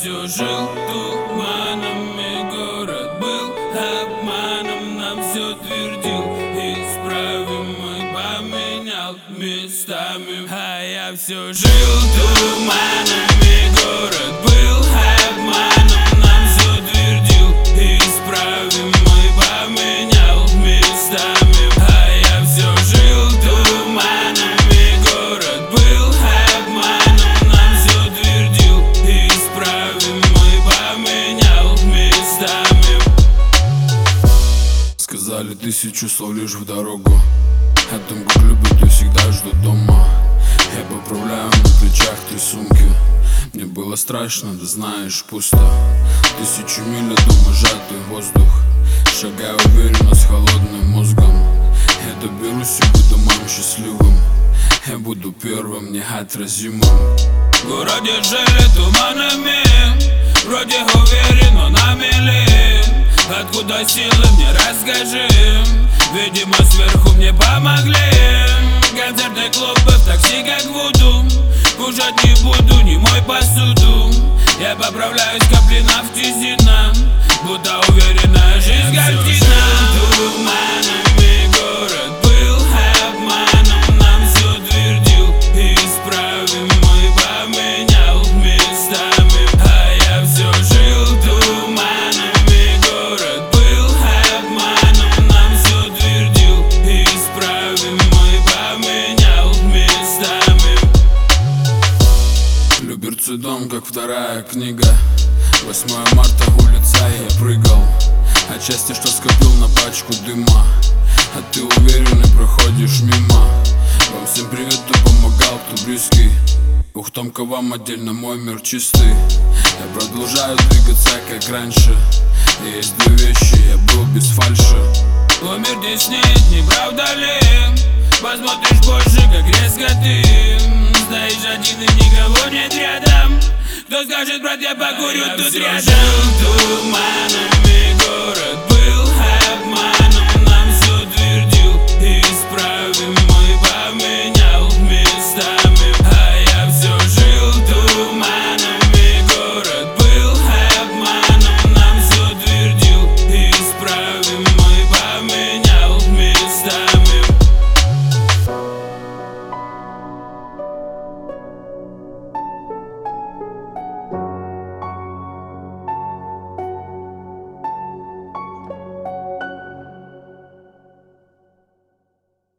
все жил туманами, город был обманом, нам все твердил, исправимый поменял местами. А я все жил туманами, город был обманом, нам все твердил, исправимый поменял местами. А я все жил туманами, город был обманом, нам все твердил, исправимый поменял местами. Сказали 1000 слов лишь в дорогу, о том, как любят и всегда ждут дома. Я поправляю на плечах 3 сумки. Мне было страшно, да знаешь, пусто. 1000 миль от дома, сжатый воздух. Шагаю уверенно с холодным мозгом. Я доберусь и буду мам счастливым. Я буду первым, неотразимым. В городе жили туманами, вроде уверен, но на мели. Откуда силы, мне расскажи. Видимо, сверху мне помогли. Концертные клубы в такси, как Вуду. Кушать не буду, не мой посуду. Я поправляюсь, капли нафтизина, будто уверенная жизнь картина. Туманами город был обманом, нам все твердил, исправимый поменял местами. А я все жил туманами, город был обманом, нам все твердил, исправимый поменял местами. Люберцы дом, как вторая книга. 8 марта, улица, я прыгал. Отчасти, что скопил на пачку дыма. А ты уверенный проходишь мимо. Вам всем привет, кто помогал, кто близкий. Ух, Томка, вам отдельно, мой мир чистый. Я продолжаю двигаться, как раньше. И есть 2 вещи, я был без фальши. О, мир теснит, не правда ли? Посмотришь позже, как резко ты стоишь один и никого нет рядом. Кто скажет, брат, я покурю тут рядом? Я жил туманами, город